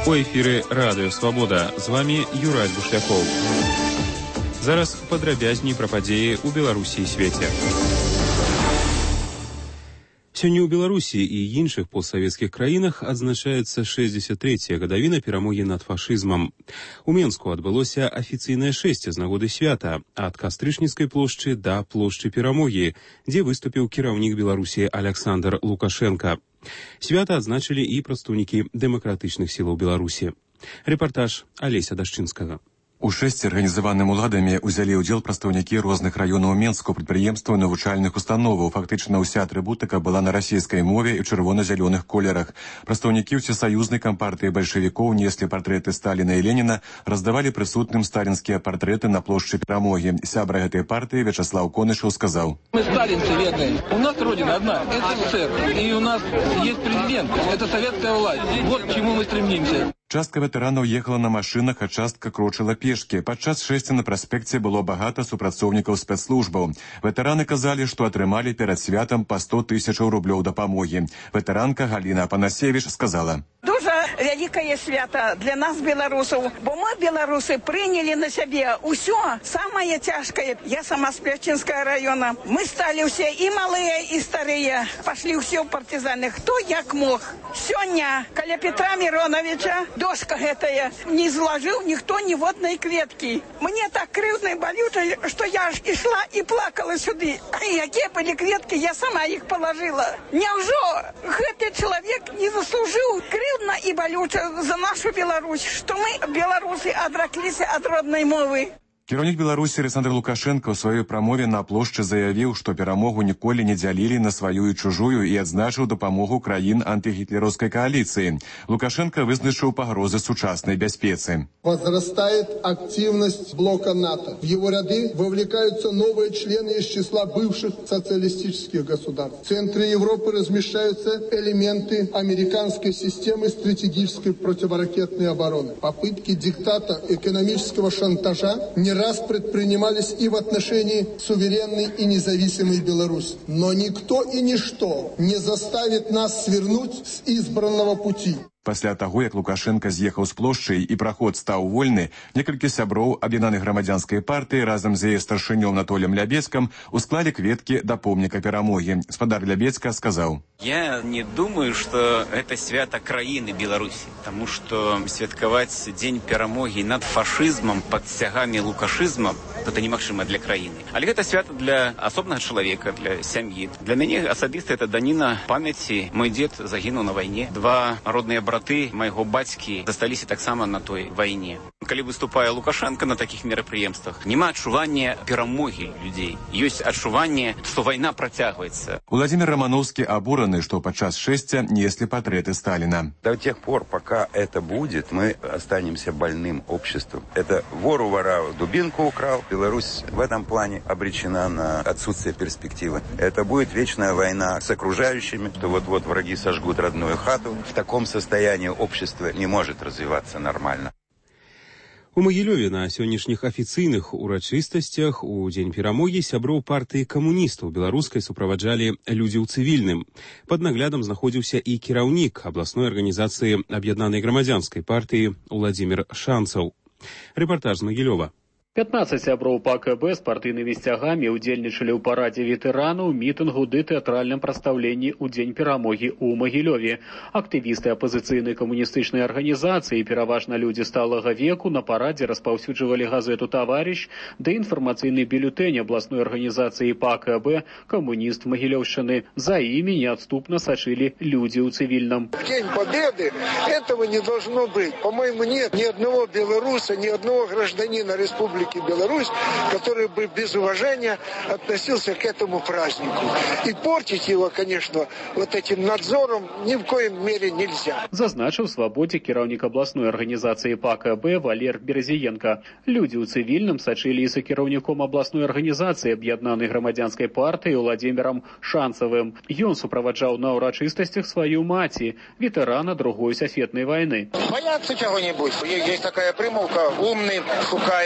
У эфіры Радыё Свабода. З вами Юрай Бушлякоў. Зараз падрабязней пра падзеі ў Беларусі і свеце. Сёння ў Беларусі і іншых постсавецкіх краінах адзначаецца 63-я гадавіна перамогі над фашызмам. У Менску адбылося афіцыйнае шэсце з нагоды свята ад Кастрычніцкай плошчы да плошчы Перамогі, дзе выступіў кіраўнік Беларусі Александр Лукашенко. Свята адзначылі і прадстаўнікі дэмакратычных сілаў Беларусі. Рэпартаж Алеся Дашчынскага. У шэсці арганізаваным уладамі ўзялі ўдзел прадстаўнікі розных раёнаў Менску, прадпрыемстваў, навучальных установаў. Фактычна ўся атрыбутыка была на расійскай мове і ў чырвона-зялёных колерах. Прадстаўнікі ўсесаюзнай кампартыі бальшавікоў неслі партрэты Сталіна і Леніна, раздавалі прысутным сталінскія партрэты на плошчы Перамогі. Сябра гэтай партыі Вячеслав Конышев сказаў: Мы сталинцы верные. У нас родина одна, СССР. И у нас есть президент. Это советская власть. Вот к чему мы стремимся. Частка ветэранаў ехала на машынах, а частка крочыла пешкі. Падчас шэсця на праспекце было багата супрацоўнікаў спецслужбаў. Ветэраны казалі, што атрымалі перад святам па 100 000 рублёў дапамогі. Ветэранка Галіна Апанасевіч сказала: Дуже великое свято для нас, белорусов, бо мы, белорусы, приняли на себе усё самое тяжкое. Я сама с Плячинского района. Мы стали все и малые, и старые. Пошли все в партизаны. Кто як мог. Сегодня, каля Петра Мироновича, дошка гэтая, не изложил никто ни водной клетки. Мне так крывдно и болюче, что я аж и шла и плакала сюда. И какие были клетки, я сама их положила. Неужо этот человек не заслужил крывдно и болюче за нашу Беларусь, что мы, белорусы, отреклись от родной мовы. Кіраўнік Беларусі Александр Лукашенко ў сваёй прамове на плошчы заявіў, што перамогу ніколі не дзялілі на сваю і чужую і адзначыў дапамогу краін антыгітлераўскай коалиции. Лукашенко вызначыў пагрозы сучаснай бяспецы. Возрастает активность блока НАТО. В его ряды вовлекаются новые члены из числа бывших социалистических государств. В центре Европы размещаются элементы американской системы стратегической противоракетной обороны. Попытки диктата экономического шантажа не раз предпринимались и в отношении суверенной и независимой Беларуси. Но никто и ничто не заставит нас свернуть с избранного пути. Пасля таго, як Лукашенко з'ехаў з плошчай і праход стаў вольны, некалькі сяброў аб'яднанай грамадзянскай партыі разам з яе старшынём Анатолием Лябецкам усклалі кветкі да помніка Перамогі. Спадар Лябецка сказаў: Я не думаю, что это свято краіны Беларуси, потому что святкаваць Дзень Перамогі над фашизмом под сягамі лукашизма это немагчыма для краіны. Але гэта свято для асобнага чалавека, для сям'і. Для мяне асабіста это даніна памяці. Мой дзед загінуў на вайне. Два родныя браты майго бацькі засталіся таксама на той вайне. Калі выступае Лукашенко на такіх мерапрыемствах, няма адчування перамогі людзей. Ёсць адчуванне, што вайна працягваецца. Владимир Романовский обураны, что подчас шэсця несли портреты Сталина. До тех пор, пока это будет, мы останемся больным обществом. Это вор у вора дубинку украл. Беларусь в этом плане обречена на отсутствие перспективы. Это будет вечная война с окружающими, что вот-вот враги сожгут родную хату. В таком состоянии общество не может развиваться нормально. У Магілёве на сённяшніх афіцыйных урачыстасцях у Дзень Перамогі сяброў партыі камуністаў беларускай суправаджалі людзі ў цывільным. Пад наглядам знаходзіўся і кіраўнік абласной арганізацыі аб'яднанай грамадзянскай партыі Уладзімір Шанцаў. Рэпартаж з Магілёва. 15 сяброў ПКБ з партыйнымі сцягамі ўдзельнічалі ў парадзе ветэранаў, мітынгу ды тэатральным прадстаўленні ў Дзень Перамогі ў Магілёве. Актывісты апазіцыйнай камуністычнай арганізацыі, пераважна людзі сталага веку, на парадзе распаўсюджвалі газету «Таварыш» ды інфармацыйны бюлетэнь абласной арганізацыі ПКБ «Камуніст Магілёўшчыны». За імі неадступна сачылі людзі ў цывільным. В День Победы этого не должно быть. По-моему, нет ни одного белоруса, ни одного гражданина республики Беларусь, который бы без уважения относился к этому празднику. И портить его, конечно, вот этим надзором ни в коем мере нельзя. Зазначыў свабодзе кіраўнік абласной арганізацыі ПКБ Валер Березіенка. Людзі ў цывільным сачылі і за кіраўніком абласной арганізацыі аб'яднанай грамадзянскай партыі Уладзімірам Шанцавым. Ён суправаджаў на ўрачыстасцях сваю маці, ветэрана другой сусветнай вайны. Бояться чего-нибудь. Есть такая примулка. Умный шукая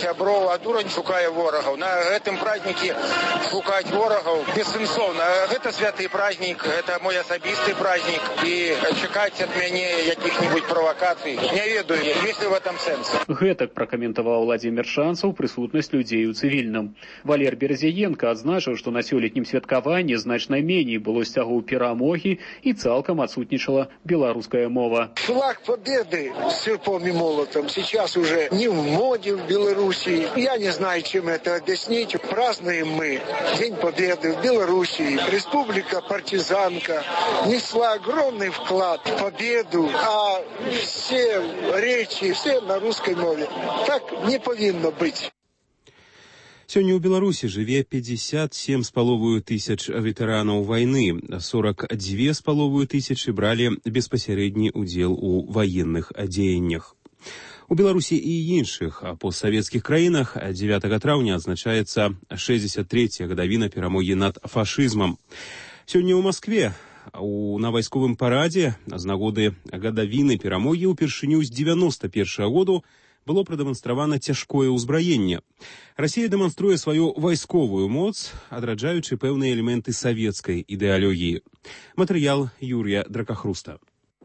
сяброў, а дурань шукае ворагаў. На гэтым празднікі шукаць ворагаў бессэнсоўна. Гэта святы празднік, гэта мой асабісты празднік, і чакаць ад мяне якіх-небудзь правакацый не ведаю, есть ли в этом сэнс. Гэтак пракаментаваў Владзімір Шанцаў прысутнасць людзей у цывільным. Валер Березяенко адзначыў, што на сёлетнім святкаванні значна меней было сцягоў перамогі і цалкам адсутнічала беларуская мова. Флаг победы с серпом и молотом сейчас уже не в моде в Белоруссии. Я не знаю, чем это объяснить. Празднуем мы День Победы в Белоруссии. Республика партизанка несла огромный вклад в победу, а все речи, все на русской мове. Так не повинно быть. Сёння ў Беларусі жыве 57,5 тысяч ветэранаў вайны, 42,5 тысячы бралі беспасярэдні ўдзел у ваенных дзеяннях. У Беларусі і іншых постсавецкіх краінах 9 траўня адзначаецца 63-я гадавіна перамогі над фашызмам. Сёння ў Маскве на вайсковым парадзе з нагоды гадавіны перамогі ўпершыню з 91-го году было прадэманстравана цяжкое ўзбраенне. Расія дэманструе сваю вайсковую моц, адраджаючы пэўныя элементы савецкай ідэалогіі. Матэрыял Юрія Дракахруста.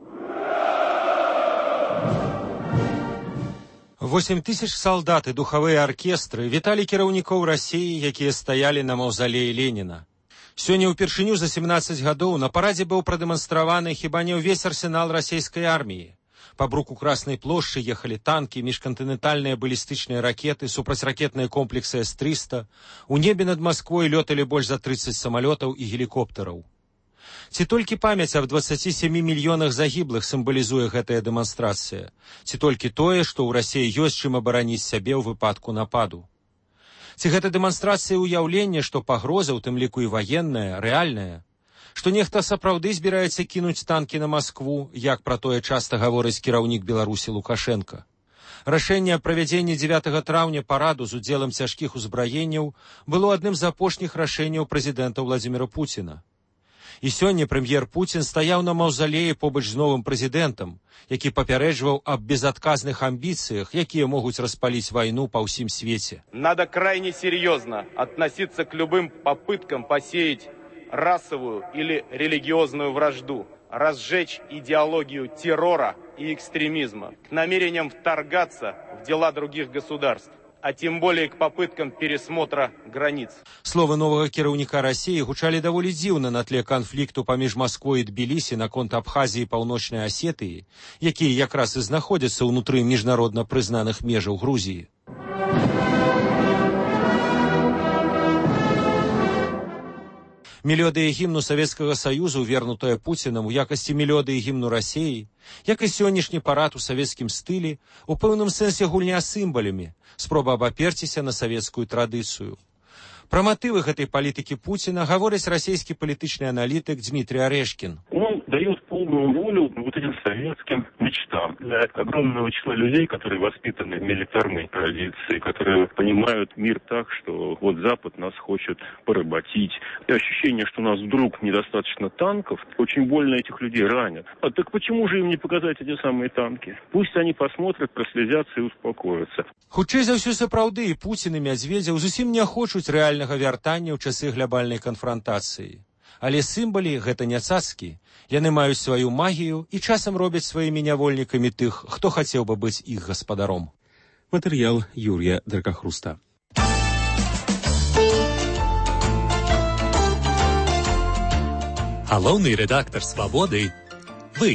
8 тысяч салдат і духавыя аркестры віталі кіраўнікоў Расіі, якія стаялі на маўзалеі Леніна. Сёння ўпершыню за 17 гадоў на парадзе быў прадэманстраваны хіба не ўвесь арсенал расійскай арміі. Па бруку Краснай плошчы ехалі танкі, міжкантынентальныя балістычныя ракеты, супрацьракетныя комплексы С-300. У небе над Масквой лёталі больш за 30 самалётаў і гелікоптараў. Ці толькі памяць аб 27 мільёнах загіблых сімвалізуе гэтая дэманстрацыя? Ці толькі тое, што ў Расіі ёсць чым абараніць сябе ў выпадку нападу? Ці гэта дэманстрацыя ўяўлення, што пагроза, у тым ліку і ваенная, рэальная? Што нехта сапраўды збіраецца кінуць танкі на Маскву, як пра тое часта гаворыць кіраўнік Беларусі Лукашенка. Рашэнне аб правядзенні 9 траўня параду з удзелам цяжкіх узбраенняў было адным з апошніх рашэнняў прэзідэнта Владзіміра Пуціна. І сёння прэм'ер Пуцін стаяў на маўзалеі побач з новым прэзідэнтам, які папярэджваў аб безадказных амбіцыях, якія могуць распаліць вайну па ўсім свеце. Надо крайне серьезно относиться к любым попыткам посеять расовую или религиозную вражду, разжечь идеологию террора и экстремизма, к намерениям вторгаться в дела других государств, а тем более к попыткам пересмотра границ. Словы новага кіраўніка Расіі гучалі даволі дзіўна на тле канфлікту паміж Масквой і Тбілісі наконт Абхазіі і Паўночнай Асетыі, якія якраз і знаходзяцца ўнутры міжнародна прызнаных межаў Грузіі. Мелодыя гімну Савецкага Саюзу, вернутая Пуцінам у якасці мелодыі гімну Расіі, як і сённяшні парад у савецкім стылі, у пэўным сэнсе гульня сімвалямі, спроба абаперціся на савецкую традыцыю. Пра матывы гэтай палітыкі Пуціна гаворыць расійскі палітычны аналітык Дмитрий Орешкин. Он дает полную волю вот этим советским мечтам для огромного числа людей, которые воспитаны в милитарной традиции, которые понимают мир так, что вот Запад нас хочет поработить. И ощущение, что у нас вдруг недостаточно танков, очень больно этих людей ранят. А так почему же им не показать эти самые танки? Пусть они посмотрят, прослезятся и успокоятся. Хутчэй за ўсё сапраўды і Пуцін і Мядзведзеў зусім не хочуць рэальнага вяртання ў часы глобальнай канфрантацыі. Але сімвалы гэта не цацкі. Яны маюць сваю магію і часам робяць сваімі нявольнікамі тых, хто хацеў бы быць іх гаспадаром. Матэрыял Юрія Дракахруста. Галоўны рэдактар «Свабоды» – вы.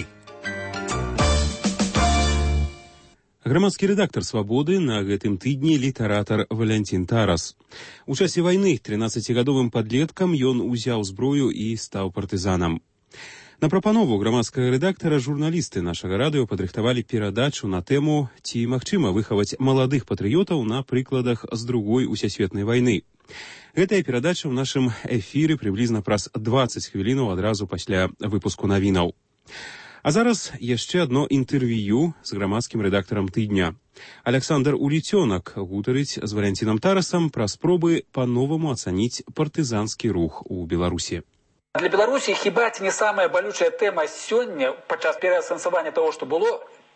Грамадскі рэдактар «Свабоды» на гэтым тыдні літаратар Валянцін Тарас. У часе вайны 13-гадовым падлеткам ён узяў зброю і стаў партызанам. На прапанову грамадскага рэдактара журналісты нашага радыё падрыхтавалі перадачу на тэму «Ці магчыма выхаваць маладых патрыётаў на прыкладах з Другой усесветнай вайны». Гэтая перадача ў нашым эфіры прыблізна праз 20 хвілінаў адразу пасля выпуску навінаў. А зараз яшчэ адно інтэрв'ю з грамадскім рэдактарам тыдня. Александр Уліцёнак гутарыць з Валянцінам Тарасам пра спробы па-новаму ацаніць партызанскі рух у Беларусі. Для Беларусі хіба не самая балючая тэма сёння падчас пераасэнсавання того, што было,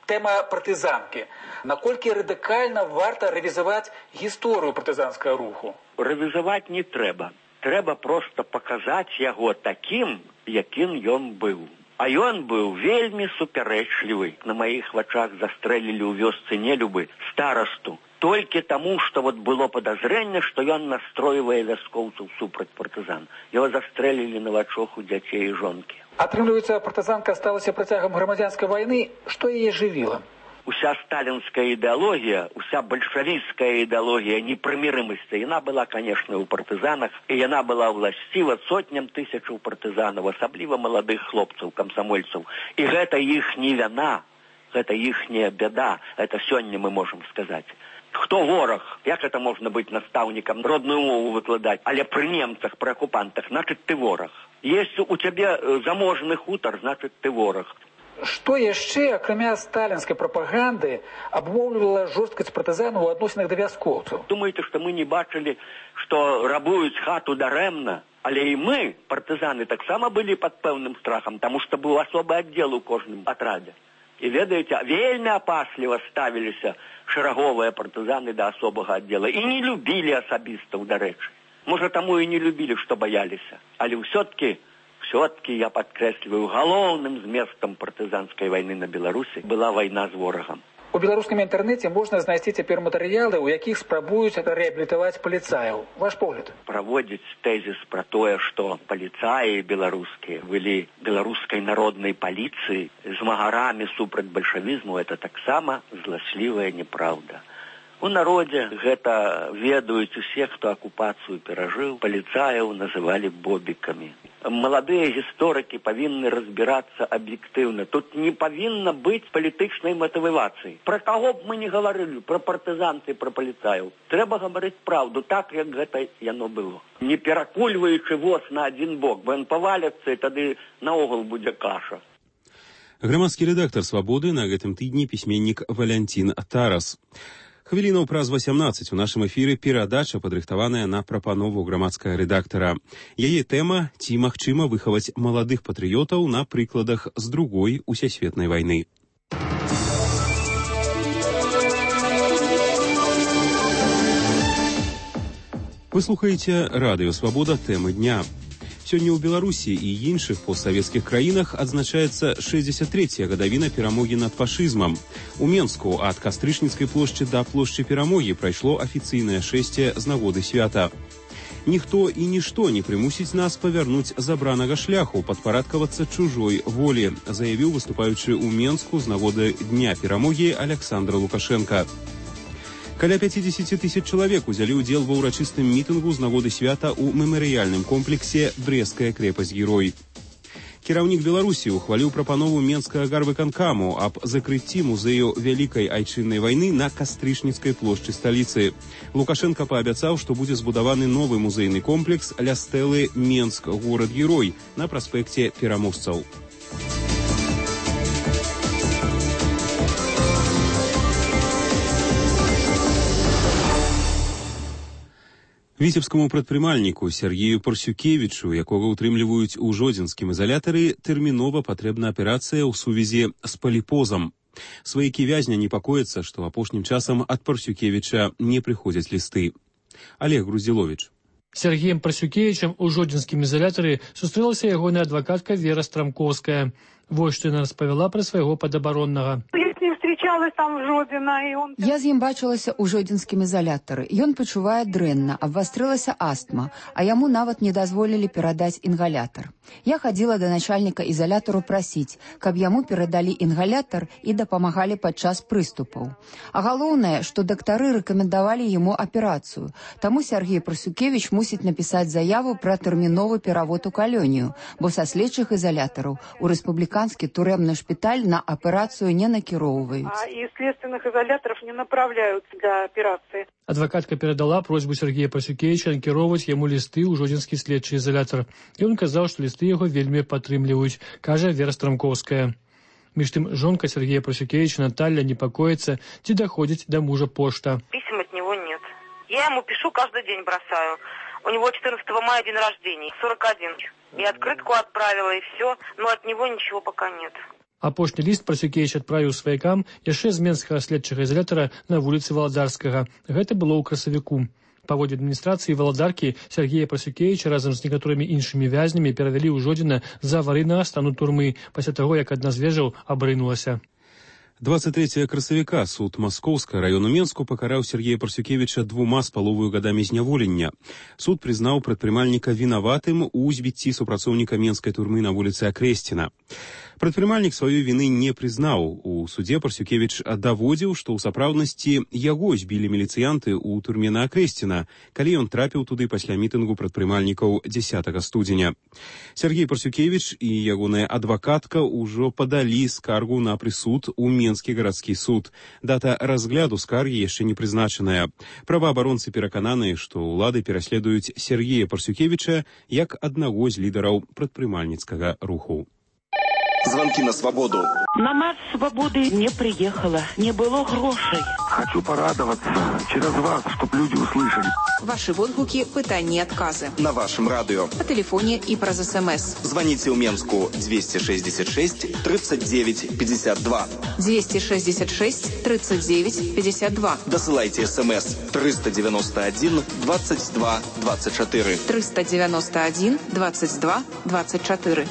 Тэма партызанкі. Наколькі радыкальна варта рэвізаваць гісторыю партызанскага руху? Рэвізаваць не трэба. Трэба проста паказаць яго такім, якім ён быў. А ён быў вельмі супярэчлівы. На маіх вачах застрэлілі ў вёсцы Нелюбы старасту. Толькі таму, што было падазрэнне, што ён настройвае вяскоўцаў супраць партызан. Яго застрэлілі на вачах у дзяцей і жонкі. Атрымліваецца, партызанка сталася працягам грамадзянскай вайны. Што яе жывіла? Уся сталінская ідэалогія, уся бальшавіцкая ідэалогія непрымірымасці, яна была, канешне, у партызанах, і яна была ўласціва сотням тысячаў партызанаў, асабліва маладых хлопцаў, камсамольцаў. І гэта іх не віна, гэта іхняя бяда, гэта сёння мы можам сказаць. Хто вораг? Як это можна быць настаўнікам, родную мову выкладаць, але пры немцах, пры акупантах, значыць ты вораг. Если у цябе заможны хутар, значыць ты вораг. Што яшчэ, акрамя сталінскай прапаганды, абумоўлівала жорсткасць партызан у адносінах да вяскоўцаў? Думаеце, што мы не бачылі, што рабуюць хату дарэмна? Але і мы, партызаны, таксама былі пад пэўным страхам, таму што быў асобы аддзел у кожным атрадзе. І ведаеце, вельмі апасліва ставіліся шараговыя партызаны да асобага аддзела і не любілі асабістаў, дарэчы. Можа, таму і не любілі, што баяліся. Але ўсё-ткі я падкрэсліваю, галоўным зместам партызанскай вайны на Беларусі была вайна з ворагам. У беларускім інтэрнэце можна знайсці цяпер матэрыялы, у якіх спрабуюць рэабілітаваць паліцаяў. Ваш погляд? Праводзіць тэзіс пра тое, што паліцаі беларускія былі беларускай народнай паліцыі змагарамі супраць бальшавізму, это таксама зласлівая неправда. У народзе гэта ведаюць усе, хто акупацыю перажыў, паліцаяў называлі бобікамі. Маладыя гісторыкі павінны разбірацца аб'ектыўна. Тут не павінна быць палітычнай матывацыі. Пра каго б мы не гаварылі, пра партызан ці пра паліцаяў. Трэба гаварыць праўду так, як гэта яно было. Не перакульваючы воз на адзін бок, бо ён паваляцца, і тады наогул будзе каша. Грамадскі рэдактар «Свабоды» на гэтым тыдні пісьменнік Валянцін Тарас. Хвілінаў праз 18 у нашым эфіры перадача, падрыхтаваная на прапанову грамадскага рэдактара. Яе тэма «Ці магчыма выхаваць маладых патрыётаў на прыкладах з другой усесветнай вайны». Вы слухаеце радыё «Свабода», тэмы дня. Сёння ў Беларусі і іншых постсавецкіх краінах адзначаецца 63-я гадавіна перамогі над фашызмам. У Менску ад Кастрычніцкай плошчы да плошчы Перамогі прайшло афіцыйнае шэсце з нагоды свята. Ніхто і нішто не прымусіць нас павярнуць забранага шляху, падпарадкавацца чужой волі, заявіў выступаючы ў Менску з нагоды Дня перамогі Александр Лукашенко. Каля 50 тысяч чалавек узялі ўдзел ва ўрачыстым мітынгу з нагоды свята ў мемарыяльным комплексе «Брестская крэпасць-герой». Кіраўнік Беларусі ухваліў прапанову Менскага гарвыканкаму аб закрыцці музею Вялікай айчыннай вайны на Кастрычніцкай плошчы сталіцы. Лукашенко паабяцаў, што будзе збудаваны новы музейны комплекс ля стэлы «Менск. Горад-герой» на праспекце Пераможцаў. Віцебскаму прадпрымальніку Сергею Парсюкевічу, якога ўтрымліваюць у жодзінскім ізалятары, тэрмінова патрэбна аперацыя ў сувязі з паліпозам. Сваякі вязня непакояцца, што апошнім часам ад Парсюкевіча не прыходзяць лісты. Олег Груздзіловіч. Сергеем Парсюкевічам у жодзінскім ізалятары сустрэлася ягоная адвакатка Вера Страмкоўская. Вось што яна распавяла пра свайго падабароннага. Я з ім бачылася ў жодзінскім ізалятары. Ён пачувае дрэнна, абвастрылася астма, а яму нават не дазволілі перадаць інгалятар. Я хадзіла да начальніка ізалятару прасіць, каб яму перадалі інгалятар і дапамагалі падчас прыступаў. А галоўнае, што дактары рэкамендавалі яму аперацыю. Таму Сергей Парсюкевіч мусіць напісаць заяву пра тэрміновы перавод у калонію, бо са следчых ізалятараў у рэспубліканскі турэмны шпіталь на аперацыю не накіроўваюць. И следственных изоляторов не направляют для операции. Адвокатка передала просьбу Сергея Парсюкевича накіроўваць яму лісты ў жодзінскі следчы ізалятар. Ён казаў, што лісты яго вельмі падтрымліваюць, кажа Вера Страмкоўская. Між тым, жонка Сергея Парсюкевича Наталья непокоится, ці доходит до мужа почта. Писем от него нет. Я ему пишу, каждый день бросаю. У него 14 мая день рождения, 41. И открытку отправила, и все, но от него ничего пока нет. Апошні ліст Прасюкевіч адправіў сваякам яшчэ з менскага следчага ізалятара на вуліцы Валадарскага. Гэта было ў красавіку. Паводле адміністрацыі Валадаркі Сергея Прасюкевіча разам з некаторымі іншымі вязнямі перавялі ў Жодзіна з-за аварыйнага стану турмы, пасля таго, як адна з вежаў абрынулася. 23 красавіка суд Маскоўскага району Менску пакараў Сергея Прасюкевіча 2,5 гадамі зняволення. Суд прызнаў прадпрымальніка вінаватым у збіцці супрацоўніка менскай турмы на вуліцы Акрэсціна. Прадпрымальнік сваёй віны не прызнаў. У судзе Прасюкевіч даводзіў, што ў сапраўднасці яго збілі міліцыянты ў турме на Акрэсціна, калі ён трапіў туды пасля мітынгу прадпрымальнікаў 10 студзеня. Сергей Прасюкевіч і ягоная адвакатка ўжо падалі скаргу на прысуд у Менскі гарадскі суд. Дата разгляду скаргі яшчэ не прызначаная. Праваабаронцы перакананыя, што ўлады пераследуюць Сергея Прасюкевіча як аднаго з лідараў прадпрымальніцкага руху. Звонки на свободу. На марш свободы не приехала, не было грошей. Хочу порадоваться через вас, чтобы люди услышали. Ваши водгуки, пытания, отказы. На вашем радио. По телефоне и про СМС. Звоните в Менску 266 39 52. 266 39 52. Досылайте СМС 391 22 24. 391 22 24.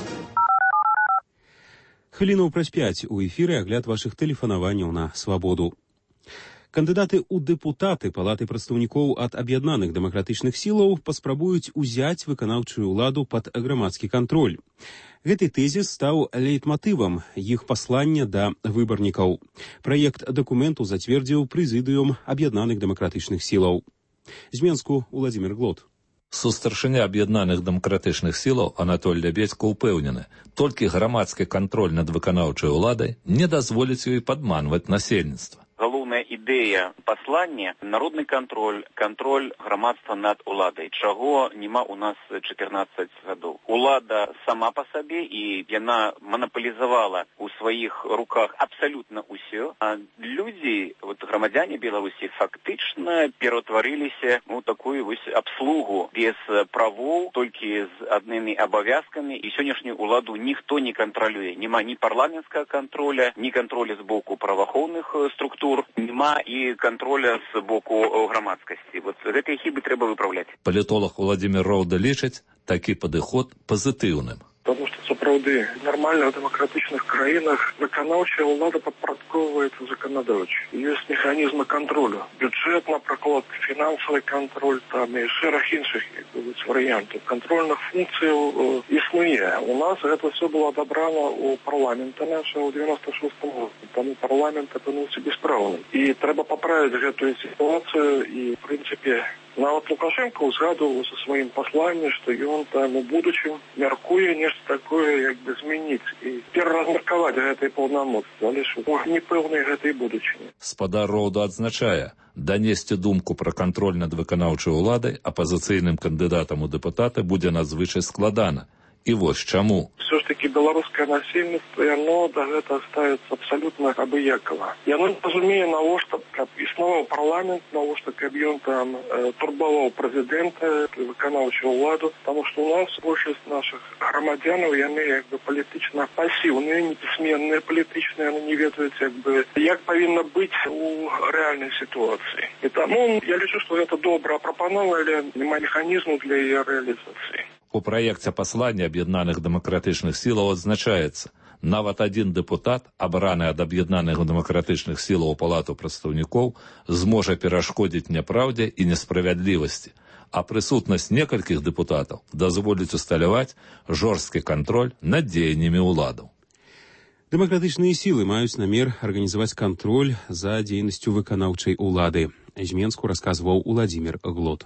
Хвілінаў праз 5 у эфіры агляд вашых тэлефанаванняў на свабоду. Кандыдаты ў дэпутаты Палаты прадстаўнікоў ад аб'яднаных дэмакратычных сілаў паспрабуюць узяць выканаўчую ўладу пад грамадскі кантроль. Гэты тэзіс стаў лейтматывам іх паслання да выбарнікаў. Праект дакументу зацвердзіў прэзідыум аб'яднаных дэмакратычных сілаў. З Менску Уладзімір Глот. Сустаршыня аб'яднаных дэмакратычных сілаў Анатоль Лябедзько ўпэўнены, толькі грамадскі кантроль над выканаўчай уладай не дазволіць ёй падманваць насельніцтва. Галоўная ідэя паслання – народны кантроль, кантроль грамадства над уладай, чаго няма у нас 14 гадоў. Улада сама па сабе, і яна манапалізавала ў сваіх руках абсалютна ўсё, а людзі, грамадзяне Беларусі, фактычна ператварыліся ў такую абслугу без правоў, толькі з аднымі абавязкамі, і сённяшнюю уладу ніхто не кантралюе. Няма ні парламенцкага контроля, ні контроля з боку праваахоўных структур, няма і контроля з боку грамадскасці. Гэтыя хібы трэба выпраўляць. Палітолог Владимир Роўда лічыць такі падыход пазітыўным. Потому что, сапраўды, в нормальных демократичных краинах выканаўчая ўлада падпарадкоўваецца законодаўчай. Есть механизмы контроля. Бюджет, например, финансовый контроль, там и шэраг іншых вариантов. Контрольных функций існуе. У нас это все было одобрано у парламента нашего в 96-м году. Тому парламент апынуўся беспраўным. И трэба поправить эту ситуацию. И, в принципе, нават Лукашенко узгадывал со своим посланием, что он там у будущем мяркуе нешта такое, змяніць і пераразмеркаваць гэтыя паўнамоцтвы, але ж непэўнай гэтай будучыні. Спадар Роўда адзначае, данесці думку пра кантроль над выканаўчай уладай апазіцыйным кандыдатам у дэпутаты будзе надзвычай складана. І вось чаму. Все ж таки беларускае насельніцтва, яно да гэта ставіцца абсалютна абыякава. Яно не разумее, навошта, каб існаваў парламент, навошта, каб ён там турбаваў прэзідэнта, выканаўчую ўладу, таму што у нас большасць нашых грамадзянаў, яны палітычна пасіўныя, непісьменныя палітычныя, яны не ведаюць, як павінна быць у рэальнай сітуацыі. І таму я лічу, што гэта добрая прапанова, але няма механізму для яе рэалізацыі. У праекце паслання аб'яднаных дэмакратычных сілаў адзначаецца, нават адзін дэпутат, абраны ад аб'яднаных дэмакратычных сілаў у Палату прадстаўнікоў, зможа перашкодзіць няпраўдзе і несправядлівасці, а прысутнасць некалькіх дэпутатаў дазволіць усталяваць жорсткі кантроль над дзеяннямі ўладаў. Дэмакратычныя сілы маюць намер арганізаваць кантроль за дзейнасцю выканаўчай улады. З Менску расказваў Уладзімір Глот.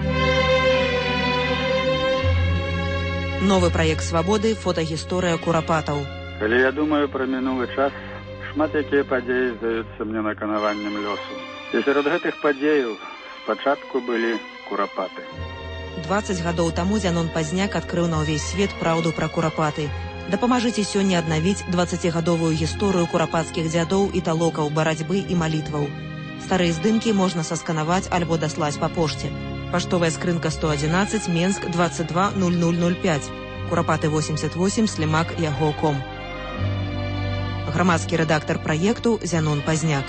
Новы праект свабоды, фотагісторыя курапатаў. Калі я думаю пра мінулы час, шмат якія падзеі здаюцца мне наканаваннем лёсу. І сярод гэтых падзеяў спачатку былі курапаты. 20 гадоў таму Зянон Пазняк адкрыў на ўвесь свет праўду пра курапаты. Дапамажыце сёння аднавіць 20гадовую гісторыю курапацкіх дзядоў і талокаў, барацьбы і малітваў. Старыя здымкі можна сасканаваць альбо даслаць па пошце. Паштовая скрынка 111, Менск 220005. Курапаты 88, Слімак, Яго.ком. грамадскі рэдактар праекту Зянон Пазняк.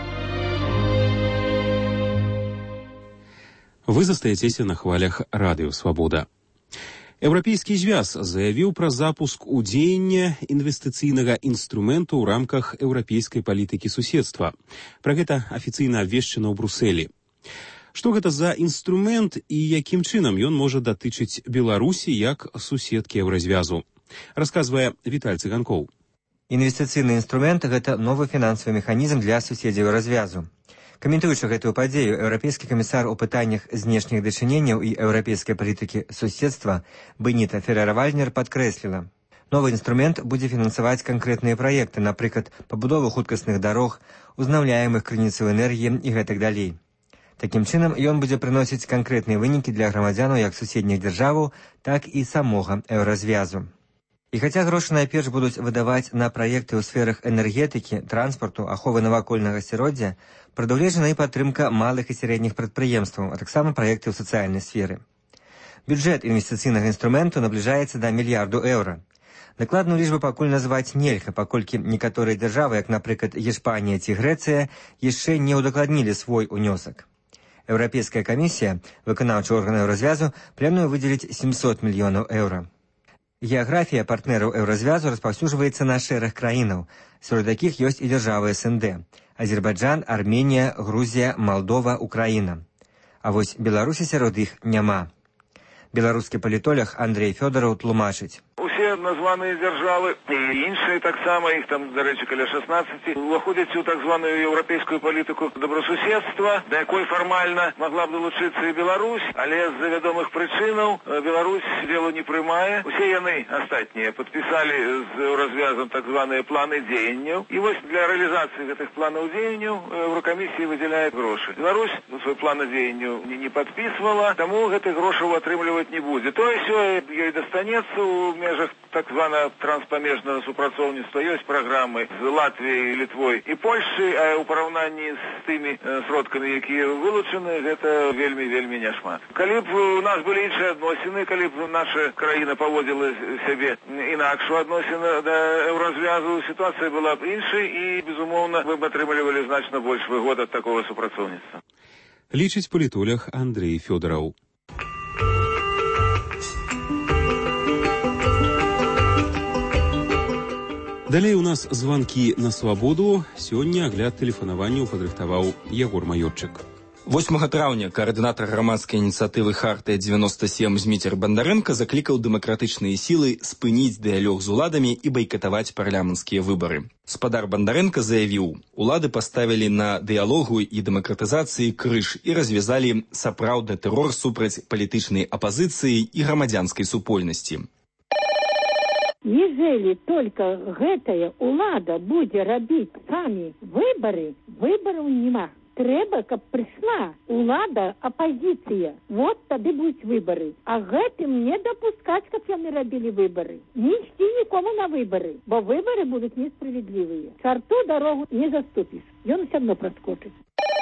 Вы застаецеся на хвалях Радыё Свабода. Еўрапейскі звяз заявіў пра запуск у дзеянне інвестыцыйнага інструменту ў рамках еўрапейскай палітыкі суседства. Пра гэта афіцыйна абвешчана ў Брусэлі. Што гэта за інструмент і якім чынам ён можа датычыць Беларусі як суседкі еўразвязу? Расказвае Віталь Цыганкоў. Інвестыцыйны інструмент – гэта новы фінансавы механізм для суседзяў развязу. Каментуючы гэтую падзею, еўрапейскі камісар у пытаннях знешніх дачыненняў і еўрапейскай палітыкі суседства Беніта Феррера-Вальнер падкрэсліла. Новы інструмент будзе фінансаваць канкрэтныя праекты, напрыклад, пабудову хуткасных дарог, узнаўляемых крыніцаў энергіі і гэтак далей. Такім чынам, ён будзе прыносіць канкрэтныя вынікі для грамадзянаў як суседніх дзяржаваў, так і самога еўразвязу. І хаця грошы найперш будуць выдаваць на праекты ў сферах энергетыкі, транспарту, аховы навакольнага асяроддзя, прадугледжана і падтрымка малых і сярэдніх прадпрыемстваў, а таксама праекты ў сацыяльнай сферы. Бюджэт інвестыцыйнага інструменту набліжаецца да мільярду еўра. Дакладную лічбу пакуль назваць нельга, паколькі некаторыя дзяржавы, як, напрыклад, Іспанія ці Грэцыя, яшчэ не ўдакладнілі свой унёсак. Еўрапейская камісія, выканаўчы орган еўразвязу, плануе выдзеліць 700 мільёнаў еўра. Геаграфія партнераў еўразвязу распаўсюджваецца на шэраг краінаў, сярод якіх ёсць і дзяржавы СНД – Азербайджан, Арменія, Грузія, Малдова, Украіна. А вось Беларусі сярод іх няма. Беларускі палітолог Андрей Фёдораў тлумачыць. Усе названыя дзяржавы і іншыя таксама, іх там, дарэчы, каля 16, уваходзяць у так званую еўрапейскую палітыку добрасуседства, да якой фармальна магла б далучыцца і Беларусь, але з-за вядомых прычынаў Беларусь делу не прымае. Усе яны астатнія падпісалі з еўразвязам так званыя планы дзеянняў, і вось для рэалізацыі гэтых планаў дзеянняў Еўракамісія выдзяляе грошы. Беларусь свой план дзеянняў не падпісвала, таму гэтых грошаў атрымліваць не будзе. Тое-сёе ёй дастанецца ў межах так звана транспамежнага супрацоўніцтва. Ёсць праграмы з Латвіяй, Літвой і Польшчай, а ў параўнанні з тымі сродкамі, якія вылучаны, гэта вельмі няшмат. Калі б у нас былі іншыя адносіны, калі б наша краіна паводзіла сябе інакш у адносіны да еўразвязу, сітуацыя была б іншай і, безумоўна, мы б атрымлівалі значна больш выгод ад такога супрацоўніцтва. Лічыць палітолог Андрей Фёдораў. Далей у нас званкі на свабоду. Сёння агляд тэлефанаванняў падрыхтаваў Ягор Маёрчык. 8 траўня каардынатар грамадскай ініцыятывы «Хартыя-97» Зміцер Бандарэнка заклікаў дэмакратычныя сілы спыніць дыялог з уладамі і байкатаваць парламенцкія выбары. Спадар Бандарэнка заявіў, улады паставілі на дыялогу і дэмакратызацыі крыж і развязалі сапраўдны тэрор супраць палітычнай апазіцыі і грамадзянскай супольнасці. Ежели только гэтая улада будзе рабіць самі выбары, выбараў няма. Трэба, каб прыйшла улада, апазіцыя. Вот тады будуць выбары. А гэтым не дапускаць, каб яны рабілі выбары. Не ісці нікому на выбары, бо выбары будуць несправедлівыя. Чарту дарогу не заступіш. Ён усё адно праскочыць.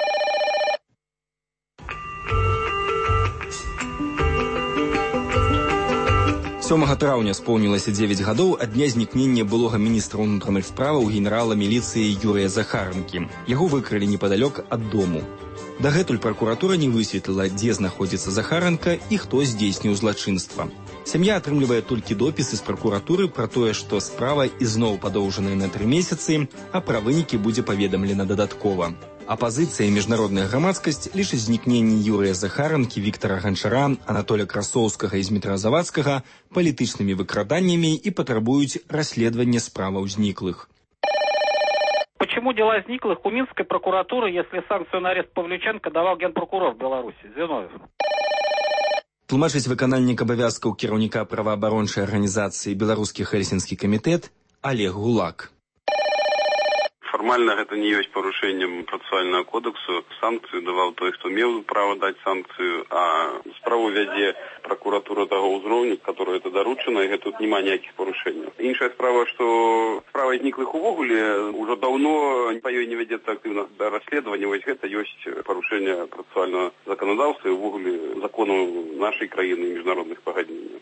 7 траўня споўнілася 9 гадоў ад дня знікнення былога міністра ўнутраных справаў генерала міліцыі Юрыя Захаранкі. Яго выкрылі непадалёк ад дому. Дагэтуль пракуратура не высветліла, дзе знаходзіцца Захаранка і хто здзейсніў злачынства. Сям'я атрымлівае толькі допісы з пракуратуры пра тое, што справа ізноў падоўжаная на 3 месяцы, а пра вынікі будзе паведамлена дадаткова. Апазіцыя і міжнародная грамадскасць лічаць знікненні Юрыя Захаранкі, Віктара Ганчара, Анатоля Красоўскага і Змітра Завадскага палітычнымі выкраданнямі і патрабуюць расследавання справаў зніклых. Почему дела зниклых у Минской прокуратуры, если санкцию на арест Павлюченко давал генпрокурор Беларуси, Зиновьев? Тлумачыць выканальнік абавязкаў кіраўніка праваабарончай арганізацыі «Беларускі Хельсінскі камітэт» Олег Гулак. Фармальна гэта не ёсць парушэннем працэсуальнага кодексу. Санкцыю даваў той, хто меў права даць санкцыю, а справу вядзе пракуратура таго ўзроўню, которой это даручана, і гэта тут няма ніякіх парушэнняў. Іншая справа, што справа зніклых увогуле ўжо даўно па ёй не вядзецца актыўна расследаванне. Вось гэта ёсць парушэнне працэсуальнага заканадаўства і ўвогуле законаў нашай краіны і міжнародных пагадненняў.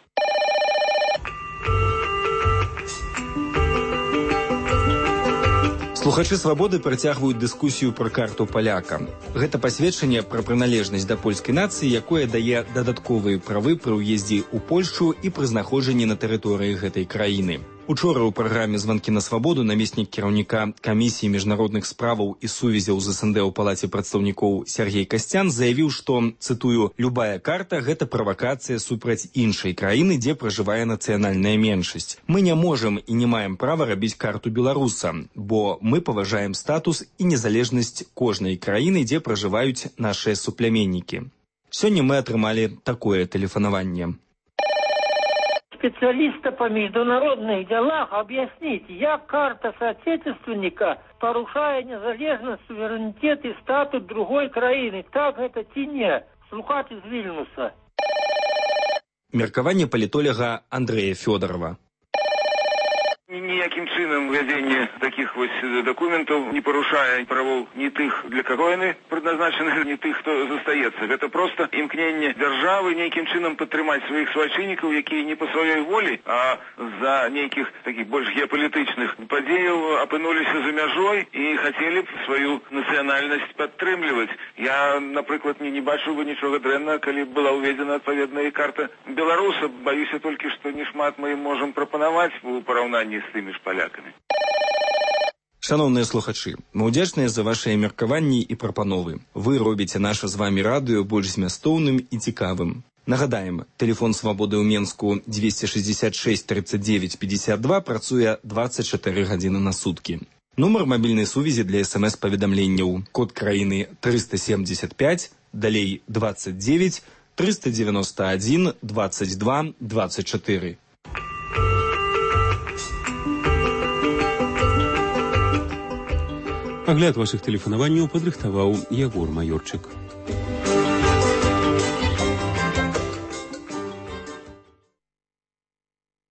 Слухачы свабоды працягваюць дыскусію пра карту паляка. Гэта пасведчанне пра прыналежнасць да польскай нацыі, якое дае дадатковыя правы пры ўездзе ў Польшчу і пры знаходжанні на тэрыторыі гэтай краіны. Учора ў праграме «Званкі на свабоду» намеснік кіраўніка камісіі міжнародных справаў і сувязяў з СНД ў палаце прадстаўнікоў Сергей Касцян заявіў, што, цытую, «любая карта – гэта правакацыя супраць іншай краіны, дзе пражывае нацыянальная меншасць. Мы не можам і не маем права рабіць карту беларуса, бо мы паважаем статус і незалежнасць кожнай краіны, дзе пражываюць нашыя суплеменнікі». Сёння мы атрымалі такое тэлефанаванне. Специалиста по международных делах объяснить, як карта соотечественника, порушая незалежность, суверенитет и статус другой краины. Так это ці не? Слухач из Вильнюса. Меркаванне палітоляга Андрэя Фёдорова. Ніякім чынам ввядзенне таких вось документаў не парушае правоў ні тых, для каго яны предназначаны, ні тых, хто застаецца. Гэта проста імкненне дзяржавы нейкім чынам падтрымаць сваіх свайчыннікаў, якія не па сваёй волі, а з-за нейкіх такіх больш геапалітычных падзеяў апынуліся за мяжой і хацелі б сваю нацыянальнасць падтрымліваць. Я, напрыклад, не бачыў бы нічога дрэнна, калі б была ўведзена адпаведная карта беларуса. Баюся толькі, што не шмат мы ім можам прапанаваць у параўнанні з тымі ж палякамі. Шановныя слухачы, мы ўдзячныя за вашыя меркаванні і прапановы. Вы робіце наша з вамі радыё больш змястоўным і цікавым. Нагадаем, тэлефон свабоды ў Менску 266 39 52 працуе 24 гадзіны на суткі. Нумар мабільнай сувязі для СМС-паведамленняў. Код краіны 375, далей 29 391 22 24. Агляд вашых тэлефанаванняў падрыхтаваў Ягор Маёрчык.